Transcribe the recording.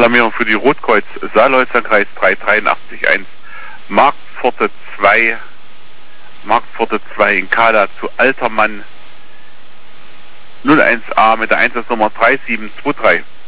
Alarmierung für die Rotkreuz Saarläuser Kreis 3881, Marktpforte 2 in Kada zu Altermann 01A mit der Einsatznummer 3723.